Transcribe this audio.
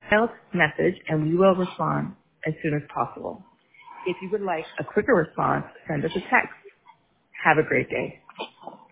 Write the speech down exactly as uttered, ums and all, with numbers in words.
email message and we will respond as soon as possible. If you would like a quicker response, send us a text. Have a great day.